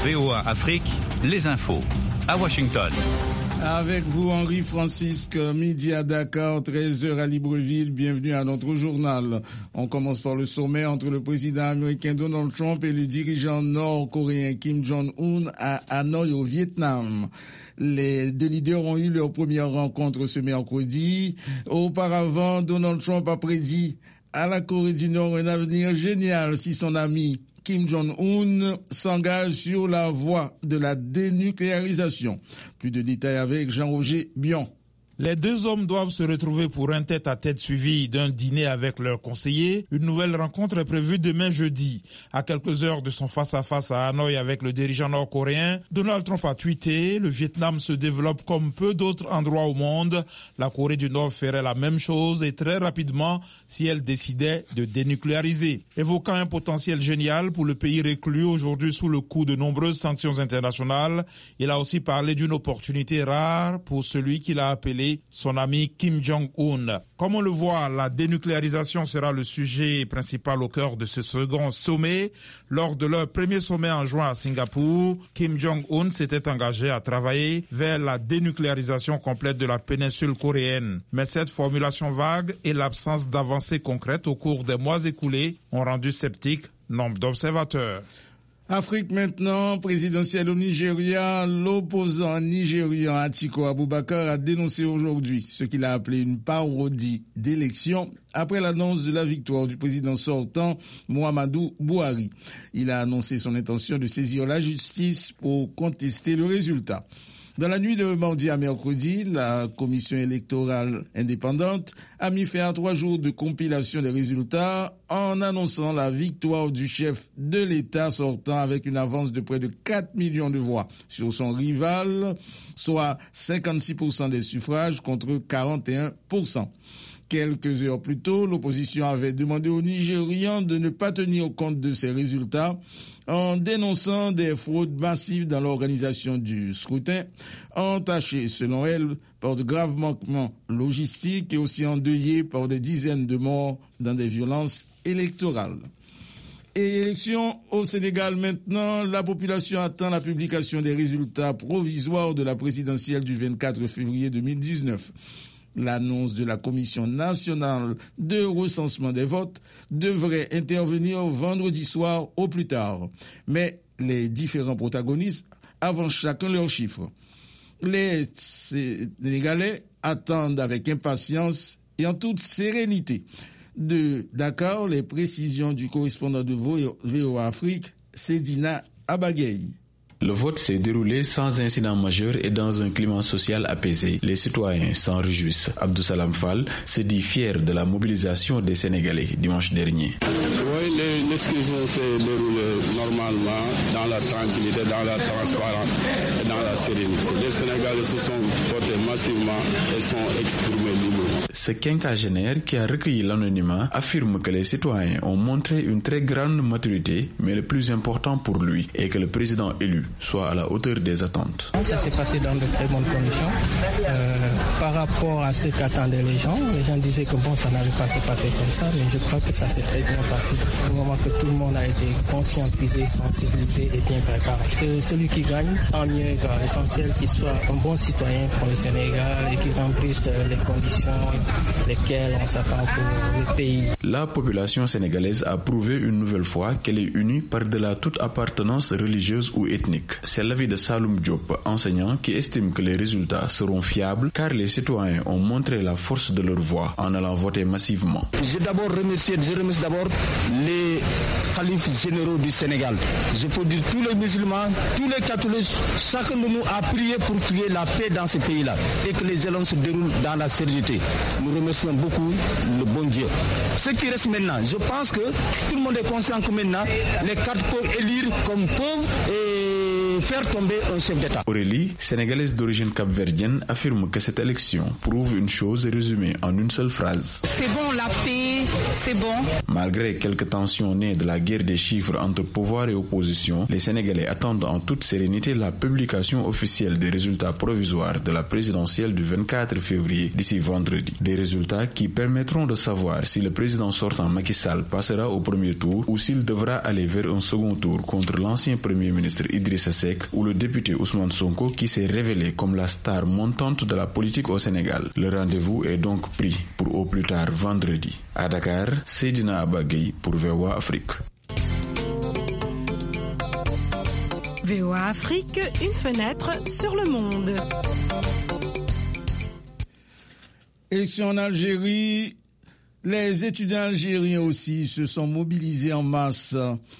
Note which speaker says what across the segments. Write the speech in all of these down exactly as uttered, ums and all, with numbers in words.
Speaker 1: V O A Afrique, les infos à Washington.
Speaker 2: Avec vous, Henri-Francisque, midi à Dakar, treize heures à Libreville. Bienvenue à notre journal. On commence par le sommet entre le président américain Donald Trump et le dirigeant nord-coréen Kim Jong-un à Hanoï, au Vietnam. Les deux leaders ont eu leur première rencontre ce mercredi. Auparavant, Donald Trump a prédit à la Corée du Nord un avenir génial si son ami Kim Jong-un s'engage sur la voie de la dénucléarisation. Plus de détails avec Jean-Roger Bion.
Speaker 3: Les deux hommes doivent se retrouver pour un tête-à-tête suivi d'un dîner avec leurs conseillers. Une nouvelle rencontre est prévue demain jeudi. À quelques heures de son face-à-face à Hanoï avec le dirigeant nord-coréen, Donald Trump a tweeté « Le Vietnam se développe comme peu d'autres endroits au monde. La Corée du Nord ferait la même chose et très rapidement si elle décidait de dénucléariser ». Évoquant un potentiel génial pour le pays reclus aujourd'hui sous le coup de nombreuses sanctions internationales, il a aussi parlé d'une opportunité rare pour celui qu'il a appelé son ami Kim Jong-un. Comme on le voit, la dénucléarisation sera le sujet principal au cœur de ce second sommet. Lors de leur premier sommet en juin à Singapour, Kim Jong-un s'était engagé à travailler vers la dénucléarisation complète de la péninsule coréenne. Mais cette formulation vague et l'absence d'avancées concrètes au cours des mois écoulés ont rendu sceptiques nombre d'observateurs.
Speaker 2: Afrique maintenant, présidentielle au Nigeria, l'opposant nigérian Atiku Abubakar a dénoncé aujourd'hui ce qu'il a appelé une parodie d'élection après l'annonce de la victoire du président sortant Muhammadu Buhari. Il a annoncé son intention de saisir la justice pour contester le résultat. Dans la nuit de mardi à mercredi, la commission électorale indépendante a mis fin à trois jours de compilation des résultats en annonçant la victoire du chef de l'État sortant avec une avance de près de quatre millions de voix sur son rival, soit cinquante-six pour cent des suffrages contre quarante et un pour cent. Quelques heures plus tôt, l'opposition avait demandé aux Nigérians de ne pas tenir compte de ces résultats en dénonçant des fraudes massives dans l'organisation du scrutin, entachées, selon elle, par de graves manquements logistiques et aussi endeuillées par des dizaines de morts dans des violences électorales. Et élection au Sénégal maintenant, la population attend la publication des résultats provisoires de la présidentielle du vingt-quatre février deux mille dix-neuf. L'annonce de la Commission nationale de recensement des votes devrait intervenir vendredi soir au plus tard. Mais les différents protagonistes avancent chacun leurs chiffres. Les Sénégalais attendent avec impatience et en toute sérénité. De Dakar, les précisions du correspondant de V O A Afrique, Sedina Abagaye.
Speaker 4: Le vote s'est déroulé sans incident majeur et dans un climat social apaisé. Les citoyens s'en réjouissent. Abdou Salam Fall se dit fier de la mobilisation des Sénégalais dimanche dernier.
Speaker 5: Oui, les, les scrutins s'est déroulé normalement, dans la tranquillité, dans la transparence et dans la sérénité. Les Sénégalais se sont votés massivement et sont exprimés librement.
Speaker 4: Ce quinquagénaire qui a recueilli l'anonymat affirme que les citoyens ont montré une très grande maturité, mais le plus important pour lui est que le président élu soit à la hauteur des attentes.
Speaker 6: Ça s'est passé dans de très bonnes conditions. Euh, par rapport à ce qu'attendaient les gens, les gens disaient que bon, ça n'allait pas se passer comme ça, mais je crois que ça s'est très bien passé. Au moment que tout le monde a été conscientisé, sensibilisé et bien préparé. C'est celui qui gagne, tant mieux, l'essentiel qu'il soit un bon citoyen pour le Sénégal et qu'il remplisse les conditions lesquelles on s'attend pour le pays.
Speaker 4: La population sénégalaise a prouvé une nouvelle fois qu'elle est unie par-delà toute appartenance religieuse ou ethnique. C'est l'avis de Saloum Diop, enseignant, qui estime que les résultats seront fiables car les citoyens ont montré la force de leur voix en allant voter massivement.
Speaker 7: Je d'abord remercier, je remercie d'abord les khalifes généraux du Sénégal. Je peux dire tous les musulmans, tous les catholiques, chacun de nous a prié pour qu'il y ait la paix dans ce pays-là et que les élections se déroulent dans la sérénité. Nous remercions beaucoup le bon Dieu. Ce qui reste maintenant, je pense que tout le monde est conscient que maintenant les quatre peuvent élire comme peuvent et et faire tomber un chef d'État.
Speaker 4: Aurélie, sénégalaise d'origine capverdienne, affirme que cette élection prouve une chose résumée en une seule phrase.
Speaker 8: C'est bon, la paix, c'est bon.
Speaker 4: Malgré quelques tensions nées de la guerre des chiffres entre pouvoir et opposition, les Sénégalais attendent en toute sérénité la publication officielle des résultats provisoires de la présidentielle du vingt-quatre février d'ici vendredi. Des résultats qui permettront de savoir si le président sortant Macky Sall passera au premier tour ou s'il devra aller vers un second tour contre l'ancien premier ministre Idrissa Seck ou le député Ousmane Sonko qui s'est révélé comme la star montante de la politique au Sénégal. Le rendez-vous est donc pris pour au plus tard vendredi. À Dakar, Seydina Abagay pour V O A Afrique.
Speaker 9: V O A Afrique, une fenêtre sur le monde.
Speaker 2: Élection en Algérie, les étudiants algériens aussi se sont mobilisés en masse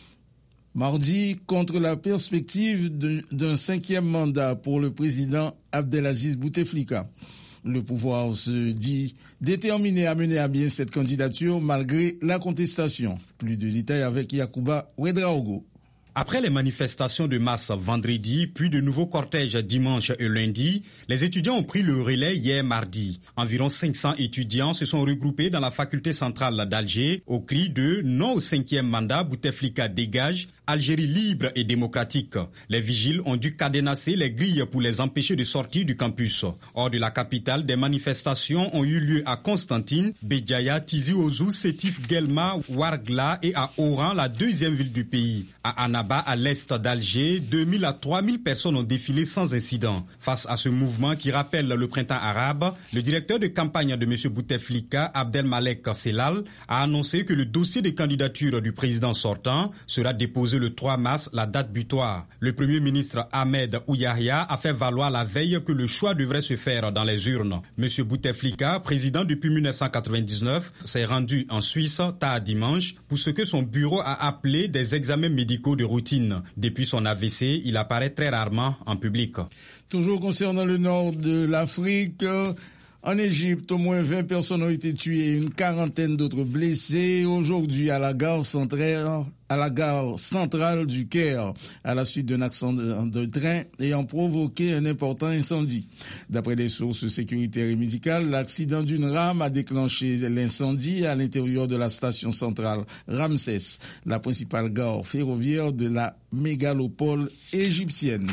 Speaker 2: mardi contre la perspective d'un cinquième mandat pour le président Abdelaziz Bouteflika. Le pouvoir se dit déterminé à mener à bien cette candidature malgré la contestation. Plus de détails avec Yacouba Ouedraogo.
Speaker 10: Après les manifestations de masse vendredi, puis de nouveaux cortèges dimanche et lundi, les étudiants ont pris le relais hier mardi. Environ cinq cents étudiants se sont regroupés dans la faculté centrale d'Alger au cri de « Non au cinquième mandat, Bouteflika dégage ». Algérie libre et démocratique. Les vigiles ont dû cadenasser les grilles pour les empêcher de sortir du campus. Hors de la capitale, des manifestations ont eu lieu à Constantine, Béjaïa, Tizi Ouzou, Sétif, Guelma, Ouargla et à Oran, la deuxième ville du pays. À Annaba, à l'est d'Alger, deux mille à trois mille personnes ont défilé sans incident. Face à ce mouvement qui rappelle le printemps arabe, le directeur de campagne de M. Bouteflika, Abdelmalek Selal, a annoncé que le dossier de candidature du président sortant sera déposé le trois mars, la date butoir. Le premier ministre Ahmed Ouyahia a fait valoir la veille que le choix devrait se faire dans les urnes. M. Bouteflika, président depuis mille neuf cent quatre-vingt-dix-neuf, s'est rendu en Suisse tard dimanche pour ce que son bureau a appelé des examens médicaux de routine. Depuis son A V C, il apparaît très rarement en public.
Speaker 2: Toujours concernant le nord de l'Afrique, en Égypte, au moins vingt personnes ont été tuées et une quarantaine d'autres blessées aujourd'hui à la gare centrale, à la gare centrale du Caire, à la suite d'un accident de, de train ayant provoqué un important incendie. D'après des sources sécuritaires et médicales, l'accident d'une rame a déclenché l'incendie à l'intérieur de la station centrale Ramsès, la principale gare ferroviaire de la mégalopole égyptienne.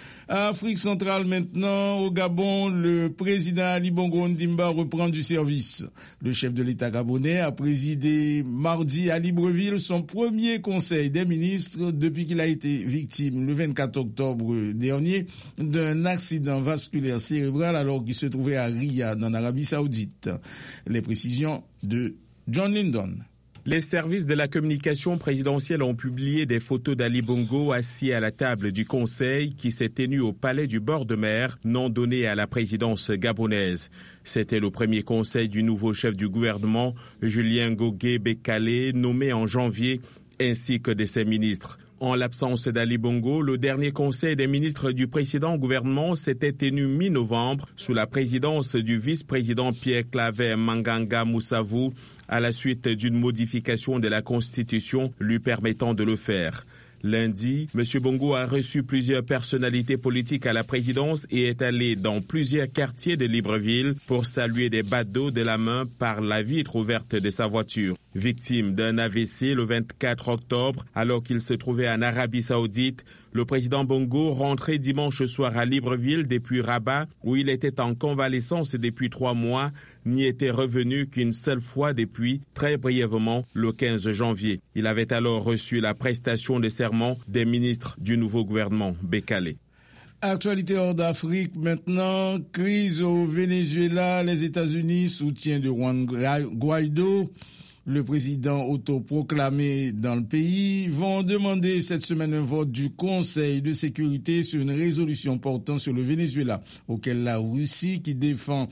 Speaker 2: À Afrique centrale maintenant, au Gabon, le président Ali Bongo Ondimba reprend du service. Le chef de l'État gabonais a présidé mardi à Libreville son premier conseil des ministres depuis qu'il a été victime le vingt-quatre octobre dernier d'un accident vasculaire cérébral alors qu'il se trouvait à Riyad en Arabie Saoudite. Les précisions de John Lyndon.
Speaker 11: Les services de la communication présidentielle ont publié des photos d'Ali Bongo assis à la table du conseil qui s'est tenu au palais du bord de mer, nom donné à la présidence gabonaise. C'était le premier conseil du nouveau chef du gouvernement, Julien Gogué Bekale, nommé en janvier, ainsi que de ses ministres. En l'absence d'Ali Bongo, le dernier conseil des ministres du précédent gouvernement s'était tenu mi-novembre sous la présidence du vice-président Pierre Claver Manganga Moussavou, à la suite d'une modification de la Constitution lui permettant de le faire. Lundi, M. Bongo a reçu plusieurs personnalités politiques à la présidence et est allé dans plusieurs quartiers de Libreville pour saluer des badauds de la main par la vitre ouverte de sa voiture. Victime d'un A V C le vingt-quatre octobre, alors qu'il se trouvait en Arabie Saoudite, le président Bongo, rentré dimanche soir à Libreville depuis Rabat, où il était en convalescence depuis trois mois, n'y était revenu qu'une seule fois depuis, très brièvement, le quinze janvier. Il avait alors reçu la prestation de serment des ministres du nouveau gouvernement Bekale.
Speaker 2: Actualité hors d'Afrique maintenant, crise au Venezuela, les États-Unis, soutien de Juan Guaido. Le président autoproclamé dans le pays vont demander cette semaine un vote du Conseil de sécurité sur une résolution portant sur le Venezuela, auquel la Russie, qui défend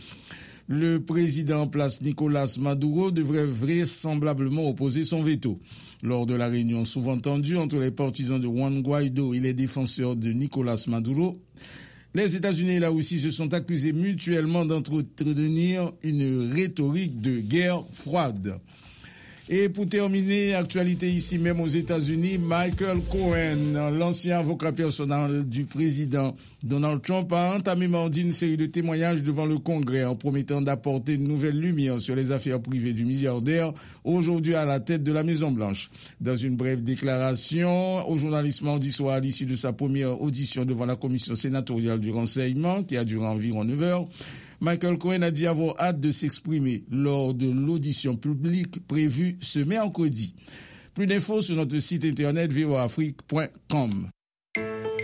Speaker 2: le président en place Nicolas Maduro, devrait vraisemblablement opposer son veto. Lors de la réunion souvent tendue entre les partisans de Juan Guaido et les défenseurs de Nicolas Maduro, les États-Unis et la Russie se sont accusés mutuellement d'entretenir une rhétorique de guerre froide. Et pour terminer, actualité ici même aux États-Unis, Michael Cohen, l'ancien avocat personnel du président Donald Trump, a entamé mardi une série de témoignages devant le Congrès en promettant d'apporter une nouvelle lumière sur les affaires privées du milliardaire, aujourd'hui à la tête de la Maison-Blanche. Dans une brève déclaration aux journalistes mardi soir à l'issue de sa première audition devant la commission sénatoriale du renseignement, qui a duré environ neuf heures, Michael Cohen a dit avoir hâte de s'exprimer lors de l'audition publique prévue ce mercredi. Plus d'infos sur notre site internet v o afrique point com.